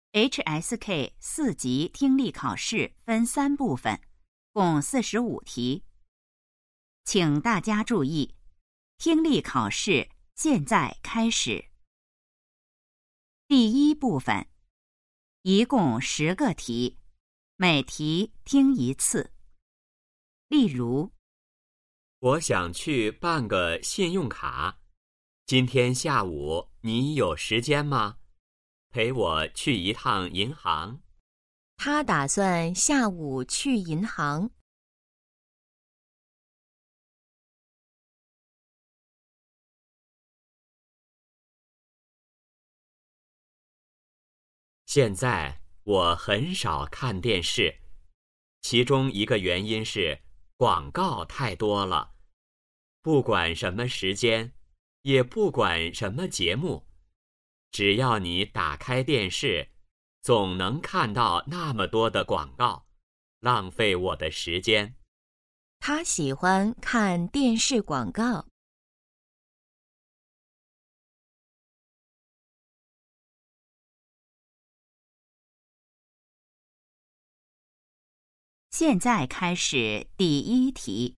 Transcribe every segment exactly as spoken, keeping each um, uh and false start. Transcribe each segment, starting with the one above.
H S K 四级听力考试分三部分，共四十五题。请大家注意，听力考试现在开始。第一部分，一共十个题，每题听一次。例如， 我想去办个信用卡，今天下午你有时间吗？陪我去一趟银行。 他打算下午去银行。 现在我很少看电视，其中一个原因是广告太多了。不管什么时间，也不管什么节目，只要你打开电视，总能看到那么多的广告，浪费我的时间。 他喜欢看电视广告。 现在开始第一题。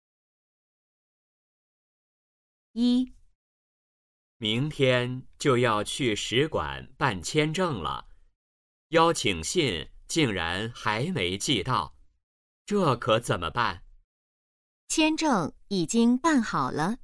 一， 明天就要去使馆办签证了，邀请信竟然还没寄到，这可怎么办？ 签证已经办好了。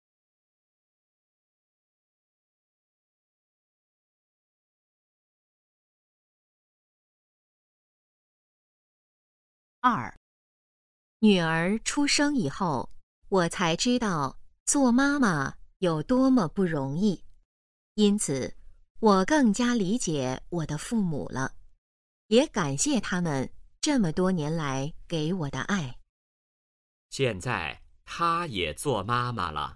二， 女儿出生以后，我才知道做妈妈有多么不容易，因此我更加理解我的父母了，也感谢他们这么多年来给我的爱。 现在她也做妈妈了。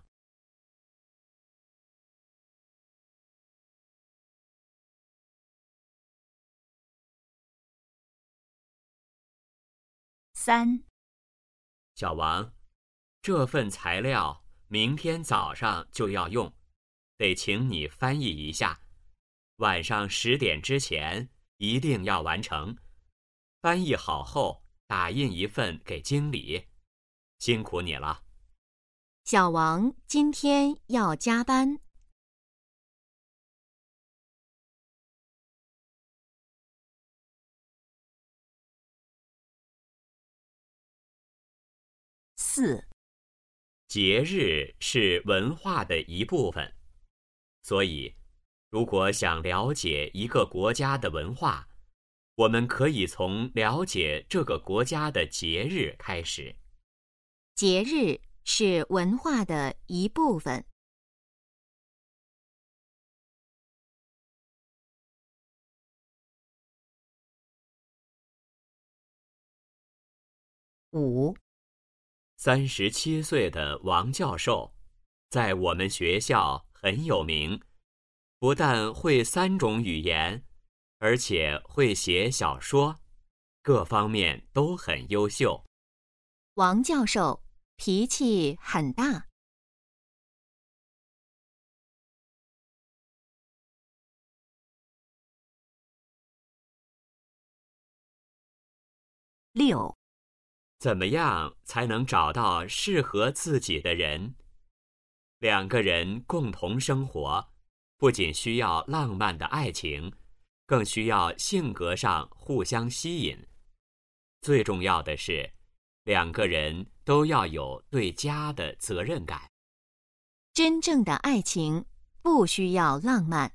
三， 小王，这份材料明天早上就要用，得请你翻译一下，晚上十点之前一定要完成。翻译好后打印一份给经理，辛苦你了。 小王今天要加班。 四， 节日是文化的一部分，所以如果想了解一个国家的文化，我们可以从了解这个国家的节日开始。 节日是文化的一部分。 五， 三十七岁的王教授在我们学校很有名，不但会三种语言，而且会写小说，各方面都很优秀。 王教授脾气很大。 六， 怎么样才能找到适合自己的人？两个人共同生活，不仅需要浪漫的爱情，更需要性格上互相吸引。最重要的是，两个人都要有对家的责任感。 真正的爱情不需要浪漫。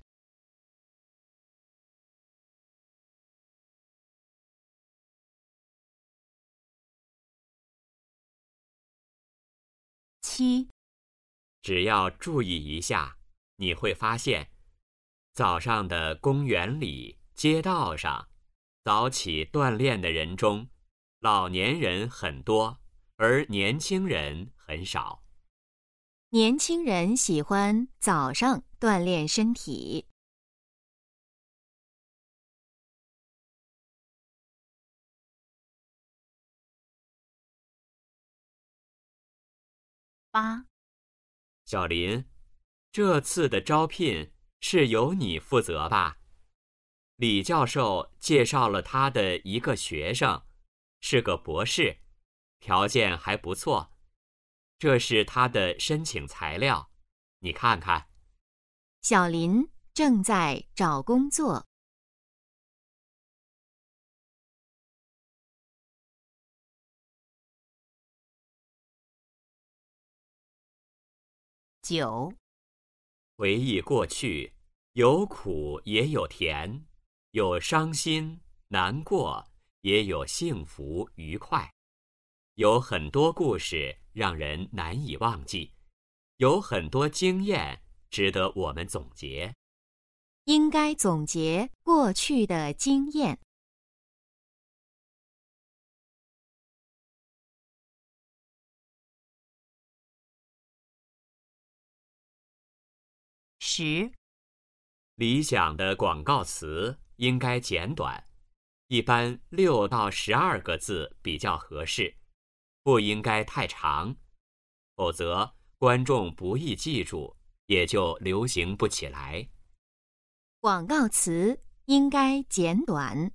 七， 只要注意一下，你会发现，早上的公园里、街道上，早起锻炼的人中，老年人很多，而年轻人很少。 年轻人喜欢早上锻炼身体。 八， 小林，这次的招聘是由你负责吧？ 李教授介绍了他的一个学生，是个博士，条件还不错。这是他的申请材料，你看看。 小林正在找工作。 九、 回忆过去，有苦也有甜，有伤心难过，也有幸福愉快。有很多故事让人难以忘记，有很多经验值得我们总结。 应该总结过去的经验。 十、 理想的广告词应该简短，一般六到十二个字比较合适，不应该太长，否则观众不易记住，也就流行不起来。 广告词应该简短。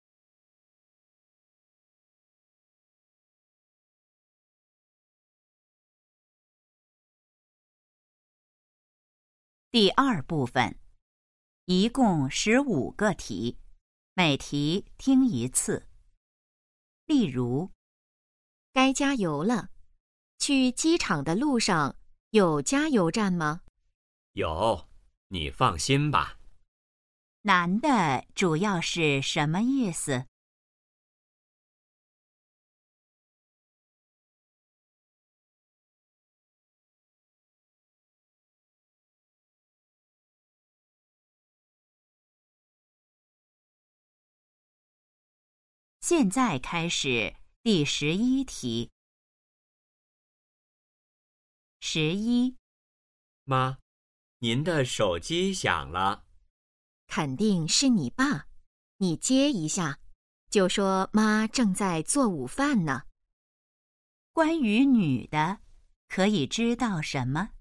第二部分，一共十五个题，每题听一次。例如， 该加油了。去机场的路上有加油站吗？ 有，你放心吧。 难的主要是什么意思？现在开始第十一题。十一， 妈，您的手机响了。 肯定是你爸，你接一下，就说妈正在做午饭呢。 关于女的，可以知道什么？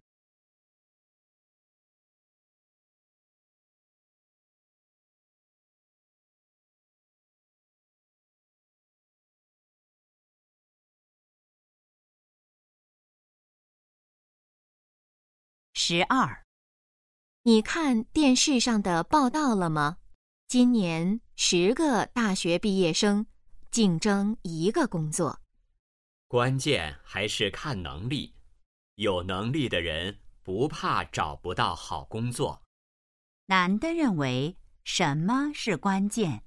十二， 你看电视上的报道了吗？今年十个大学毕业生竞争一个工作。 关键还是看能力，有能力的人不怕找不到好工作。 男的认为什么是关键？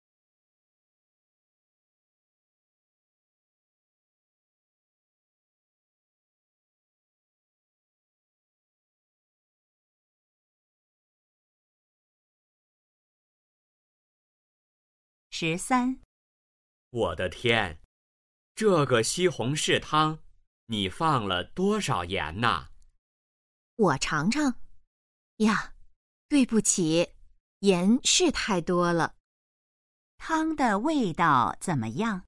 十三， 我的天，这个西红柿汤，你放了多少盐呐？ 我尝尝。呀，对不起，盐是太多了。 汤的味道怎么样？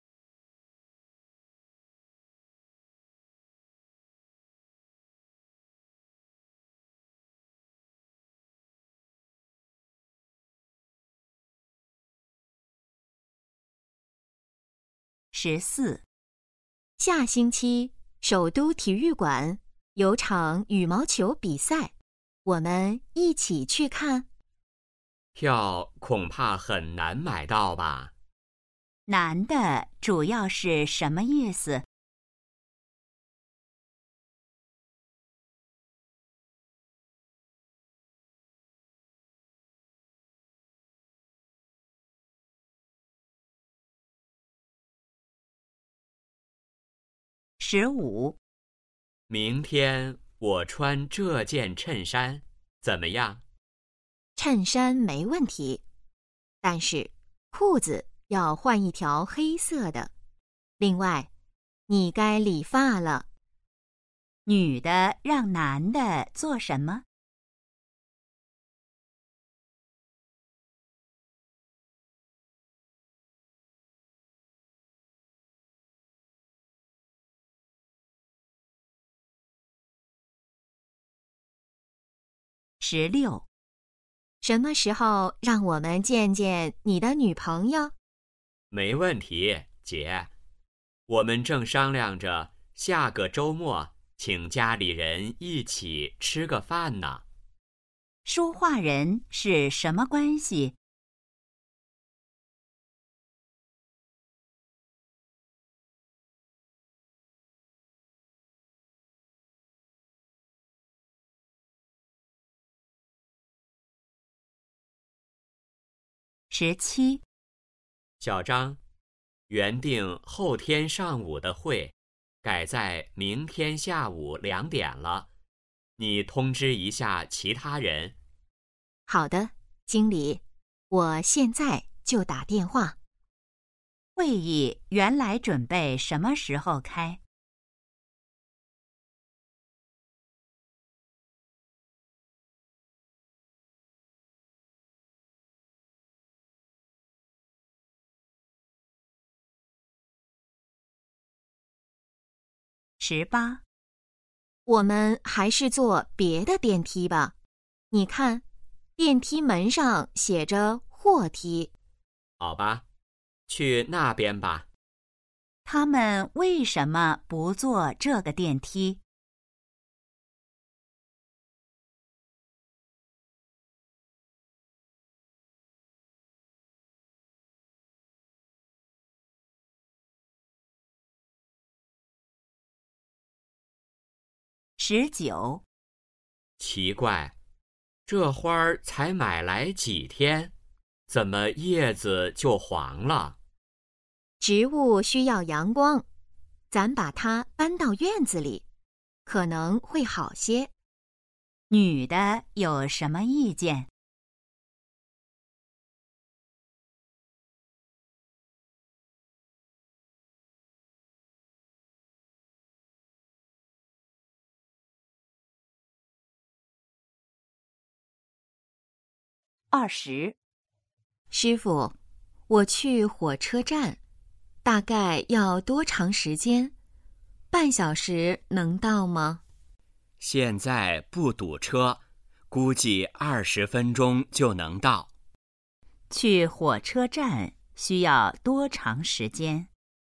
十四， 下星期首都体育馆有场羽毛球比赛，我们一起去看。 票恐怕很难买到吧？ 男的主要是什么意思？十五， 明天我穿这件衬衫，怎么样？ 衬衫没问题，但是裤子要换一条黑色的。另外，你该理发了。 女的让男的做什么？十六， 什么时候让我们见见你的女朋友？ 没问题，姐。我们正商量着下个周末请家里人一起吃个饭呢。 说话人是什么关系？十七， 小张，原定后天上午的会，改在明天下午两点了。你通知一下其他人。 好的，经理，我现在就打电话。 会议原来准备什么时候开？十八， 我们还是坐别的电梯吧。你看，电梯门上写着货梯。 好吧，去那边吧。 他们为什么不坐这个电梯？十九， 奇怪，这花儿才买来几天，怎么叶子就黄了？ 植物需要阳光，咱把它搬到院子里，可能会好些。 女的有什么意见？二十， 师傅，我去火车站，大概要多长时间？半小时能到吗？ 现在不堵车，估计二十分钟就能到。 去火车站需要多长时间？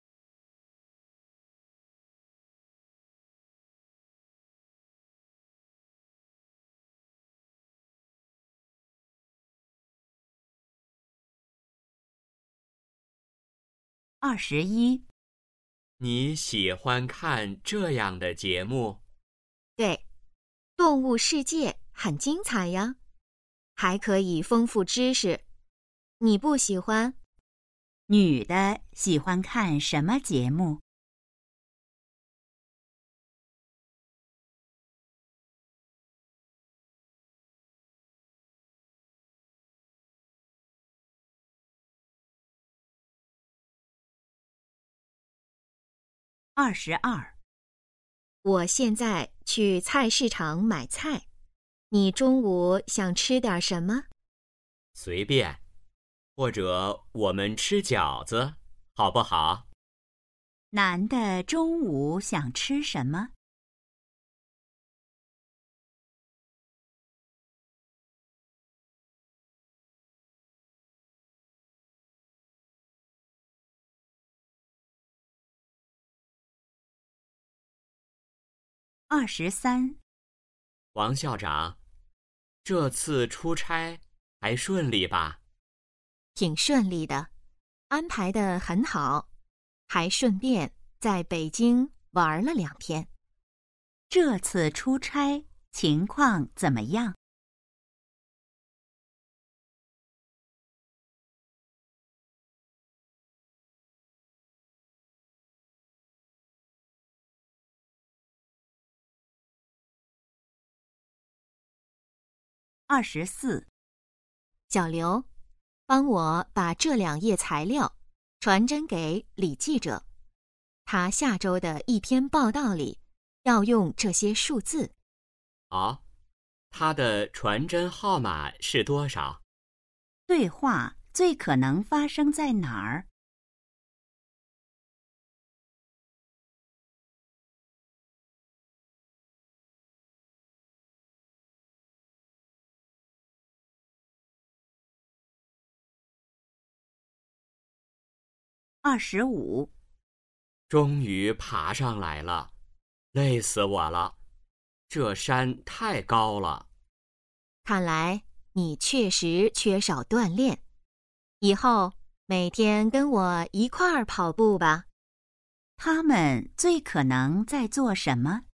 二十一， 你喜欢看这样的节目？ 对，动物世界很精彩呀，还可以丰富知识。你不喜欢？ 女的喜欢看什么节目？二十二， 我现在去菜市场买菜，你中午想吃点什么？ 随便，或者我们吃饺子，好不好？ 男的中午想吃什么？二十三， 王校长，这次出差还顺利吧？ 挺顺利的，安排得很好，还顺便在北京玩了两天。 这次出差情况怎么样？二十四， 小刘，帮我把这两页材料传真给李记者，他下周的一篇报道里要用这些数字。 好，他的传真号码是多少？ 对话最可能发生在哪儿？ 二十五。 终于爬上来了，累死我了，这山太高了。 看来你确实缺少锻炼，以后每天跟我一块儿跑步吧。 他们最可能在做什么？